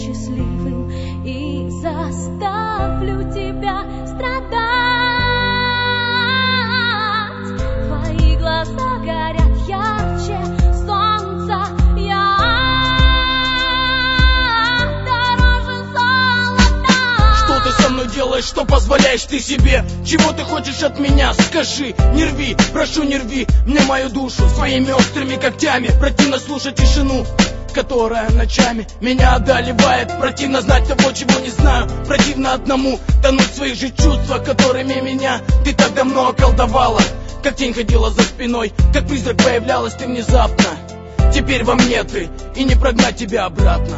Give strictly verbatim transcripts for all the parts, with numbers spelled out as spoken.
счастливым и заставлю тебя страдать. Твои глаза горят ярче солнца, я дороже золота. Что ты со мной делаешь, что позволяешь ты себе? Чего ты хочешь от меня? Скажи, не рви, прошу, не рви мне мою душу своими острыми когтями. Противно слушать тишину, которая ночами меня одолевает. Противно знать того, чего не знаю. Противно одному тонуть в своих же чувствах, которыми меня ты так давно околдовала. Как тень ходила за спиной, как призрак появлялась ты внезапно. Теперь во мне ты, и не прогнать тебя обратно.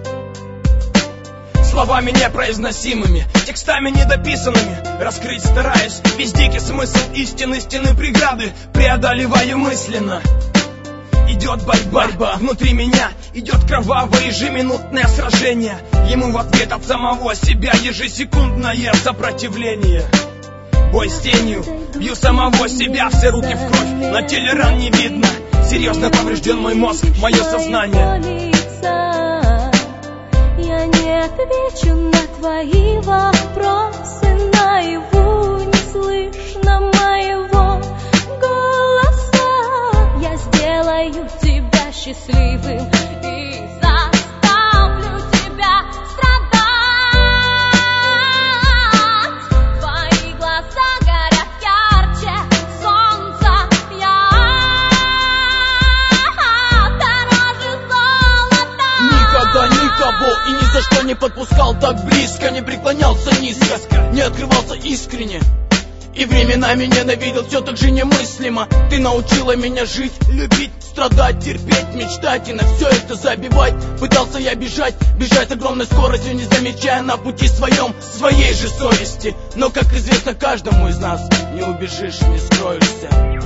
Словами непроизносимыми, текстами недописанными, раскрыть стараюсь весь дикий смысл истины, стены преграды преодолеваю мысленно. Идет борьба, борьба внутри меня, идет кровавое ежеминутное сражение. Ему в ответ от самого себя ежесекундное сопротивление. Бой с тенью, бью самого себя, все руки в кровь, на теле ран не видно. Серьезно поврежден мой мозг, мое сознание. Я не отвечу на твои вопросы, наяву не слышно моего голоса. Я сделаю тебя счастливым и заставлю тебя страдать. Твои глаза горят ярче солнца, я дороже золота. Никогда никого и ни за что не подпускал так близко, не преклонялся низко, не открывался искренне. И временами ненавидел все так же немыслимо. Ты научила меня жить, любить, страдать, терпеть, мечтать и на все это забивать. Пытался я бежать, бежать с огромной скоростью, не замечая на пути своем своей же совести. Но, как известно каждому из нас, не убежишь, не скроешься.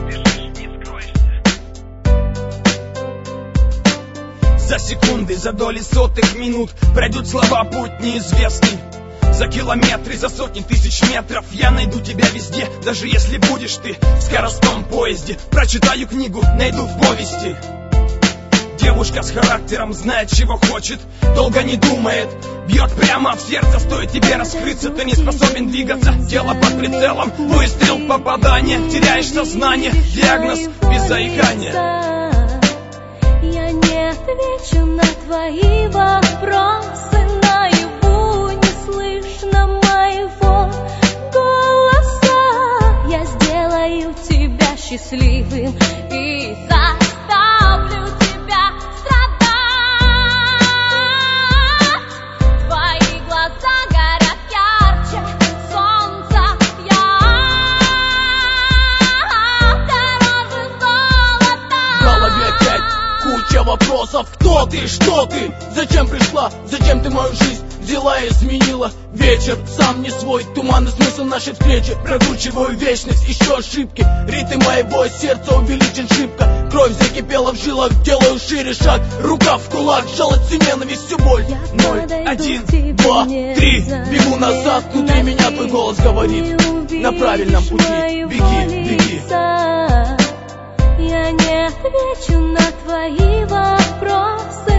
За секунды, за доли сотых минут пройдут слова путь неизвестный. За километры, за сотни тысяч метров я найду тебя везде, даже если будешь ты в скоростном поезде. Прочитаю книгу, найду в повести. Девушка с характером знает, чего хочет, долго не думает, бьет прямо в сердце. Стоит тебе раскрыться, ты не способен двигаться. Тело под прицелом, выстрел, попадание, теряешь сознание, диагноз без заикания. Я не отвечу на твои вопросы, наяву не слышно моего голоса. Я сделаю тебя счастливым и заставлю тебя страдать. Твои глаза горят ярче солнца, я дороже золота. В голове опять куча вопросов. Кто ты, что ты, зачем пришла, зачем ты мою жизнь взяла и изменила? Вечер сам не свой, туманный смысл нашей встречи. Прокручиваю вечность, еще ошибки. Ритм моего сердца увеличен шибко. Кровь закипела в жилах, делаю шире шаг. Рука в кулак, сжалась всю ненависть, всю боль. Ноль, один, два, три. Бегу назад, внутри меня твой голос говорит: на правильном пути, беги, беги. Я не отвечу на твои вопросы,